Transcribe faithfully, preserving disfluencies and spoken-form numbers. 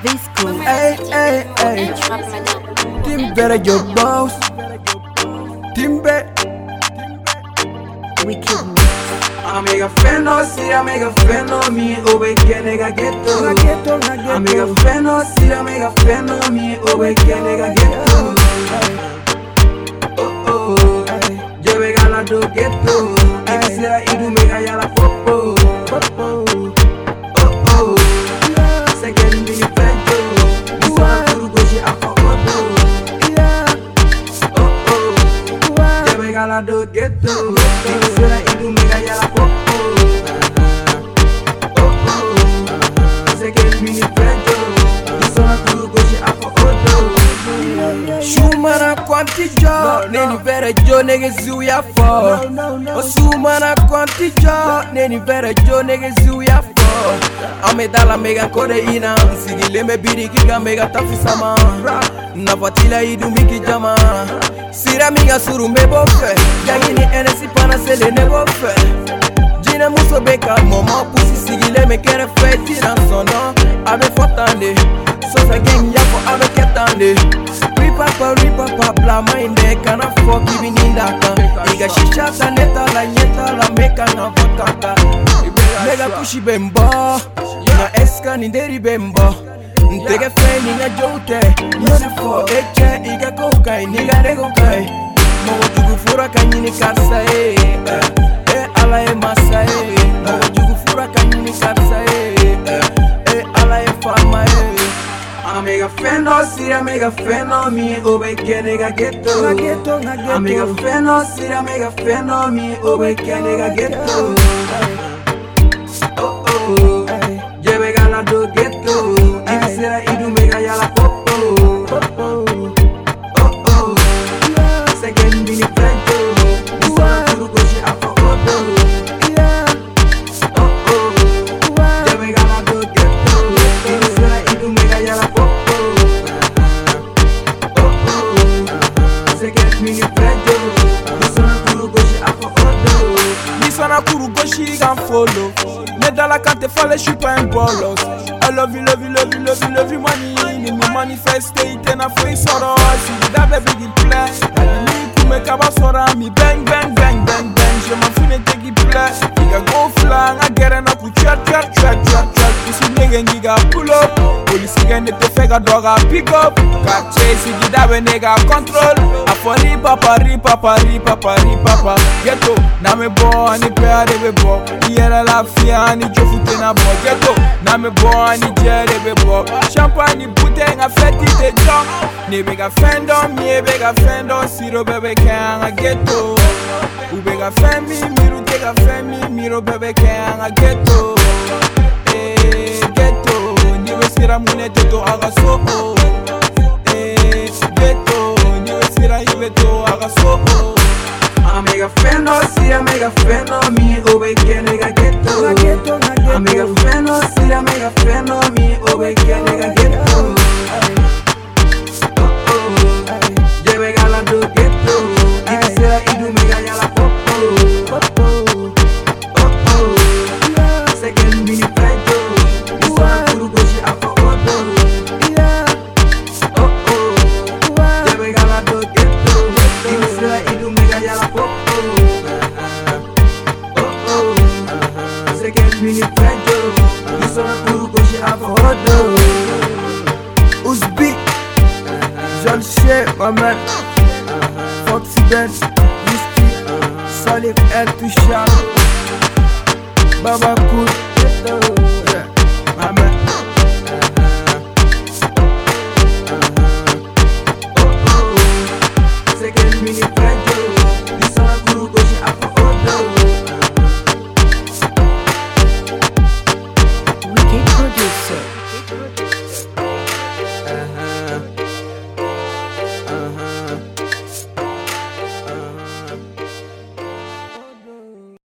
This cool. Hey, hey, hey. Timber your boss. Timber. Wicked me. I'm a fan of see, I'm a fan of me, over again, nigga get to. I'm a fan of see, I'm a fan of me, over again, nigga get to. Oh oh, Jebe gala do get to. If you say that you do make a yala popo. Oh oh, second me fento. You want to go she a popo. Oh oh, Jebe gala do get to. If you say that you do make a yala popo. Shumana kwanti jo, neni vera jo nege zuya fo. O sumana kwanti jo, neni vera jo nege zuya fo. Ame dala mega kode ina, sigile me biri kiga mega tafisama. Nafatila idu miki jama, sira miga suru me bofe. Yagini enesi pana sele ne bofe. Jina muso beka, mama pusi sigile me kere fe tina sono. Abe fotande, sosa gang yako abe ketande. Papa, papa, bla mine, kana fuck even in that car. Iga shisha ta neta la nyeta la meka na vodka. Mega kushi bembo, na eska ni deri bembo. Ntege feni na jote, yose fo eche iga kokai, niga rego kai. Mogo jugu fura kanyini karsa eh, eh ala e masa eh. Mogo jugu fura kanyini karsa eh, eh ala e fama eh. I'm a fan of see, I'm a fan of me, over again, nigga get to. I'm a fan of see, I'm a fan of me, over again, nigga get to. Oh oh, Jebe gala do get to. If you say that you do make a yala popo. Oh oh, second mini fento. You want to go she a popo. Oh oh, Jebe gala do get to. If you say that you do make a yala popo. Nisana kuru goshi gan follow. Medala kante fale shupa and bolos. I love you, love you, love you, love you, love you, money. Ni mi manifestate and I free soro. See that baby play. Ni kume kaba sora mi bang bang bang bang bang. Je m'en fous de take it play. Nigga go fly, I get an up with chat chat chat chat chat. This nigga nigga pull up. Police again te fega dog a pick up. Got chase it that we nigga control. I for ri papa ri papa ri papa ri papa. Ghetto na me boy ni pe de be bo. Yera la fia ni jofu te na bo. Ghetto na me boy ni jere be bo. Champagne bouteille a feti te jump. Ni bega fend on me bega fend on siro bebe can a ghetto. U bega fend me miru te ga fend me miro bebe can a ghetto. Eh ghetto ni we sira mune toto aga so. Eh ghetto ni we sira ibeto aga so. I'm a fan of see, I'm a fan of me, over again, nigga get to. I'm a fan of see, I'm a fan of me, over again, nigga get to. Oh oh, Jebe gala do get to. If you say that you do make a yala popo. Oh oh, second mini fento. You want to go she a popo. Oh oh, Jebe gala do get to. If you say that you do make a yala popo. Mini fento, you saw kuru go she a popo. Uzbi, John Shea, my man. Foxy Dance, Whiskey, Salim El Tushar, Baba Cool.